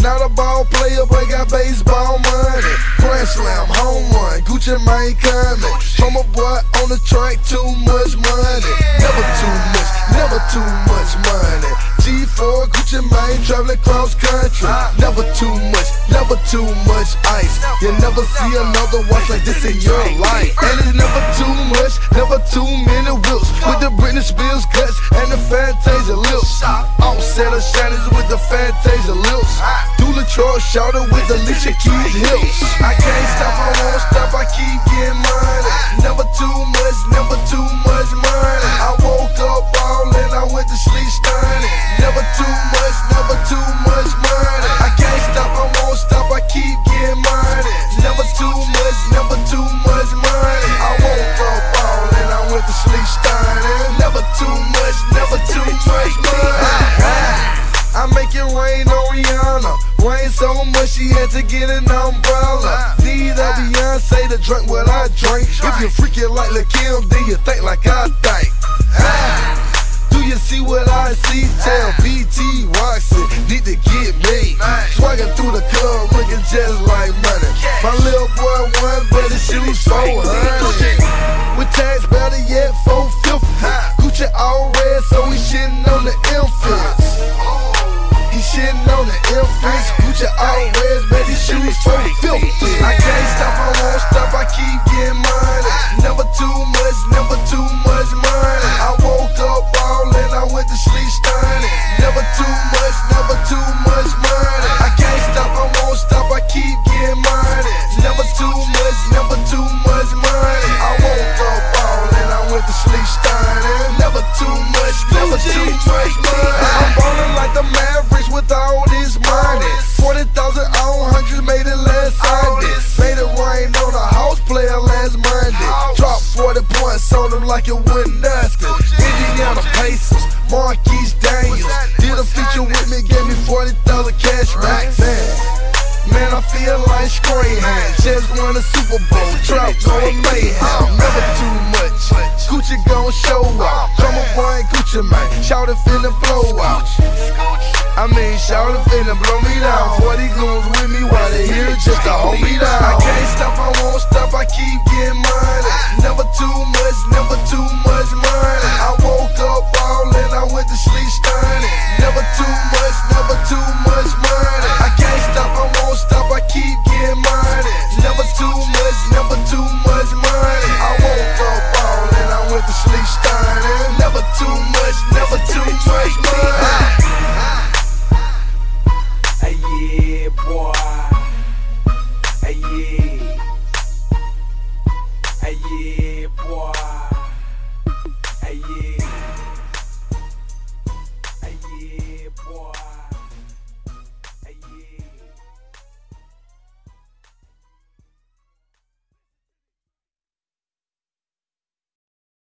Not a ball player, but got baseball money. Grand slam, home run, Gucci Mane coming. From a boy on the track, too much money. Never too much, never too much money. G4, Gucci Mane, traveling cross country. Never too much, never too much ice. You'll never see another watch like this in your life. And it's never too much, never too many whips. With the Britney Spears guts and the Fantasia lips. Offset of Shannons with the Fantasia lips. Dula Troy shouted with the Alicia Keys hips. I can't stop, I won't stop, I keep getting money. Never too much, never too much money. I woke up ballin', I went to sleep stunning. Never too much, never too much money. I can't stop, I won't stop, I keep getting money. Never too much, never too much money. I woke up ballin', I went to sleep stunning. Never too much, never too much money. I make it rain on Rihanna. Rain so much she had to get an umbrella. Need a Beyonce to drink what I drink. If you freaking like Lil' Kim, then you think like I think. Do you see what I see? Tell BT Roxy, need to get me. Swaggin' through the club, looking just like money. My little boy won, but his shoes 400. With tags better yet, 450. Gucci all red, so we shitting on the infants. He shitting on the infants. Gucci all red, but his shoes 450. I can't stop, I won't stop, I keep getting money. Never too much, never too much money. I woke up ballin', I went to sleep stunning. Never too much, never too much money. I can't stop, I won't stop, I keep getting money. Never too much, never too much money. I woke up ballin', I went to sleep stunning. Never too much, never too much money. I'm ballin' like the Mavericks with all this money. 40,000 on hundreds, made it last Sunday. Made it rain on a house player last Monday. Dropped 40 points on them like it wasn't nothing. Indiana Pacers, Marquise Daniels. Did a feature with me, gave me 40,000 cash back. Man, I feel like Strahan. Just won a Super Bowl, trap going mayhem. Never too much, Gucci gon' show out. Drummer boy Gucci Mane, shout it finna blow out. I mean, shout it finna blow me down. 40 goons with me while they here just to hold me down. I can't stop, I won't stop, I keep getting money. Never too much, never too much.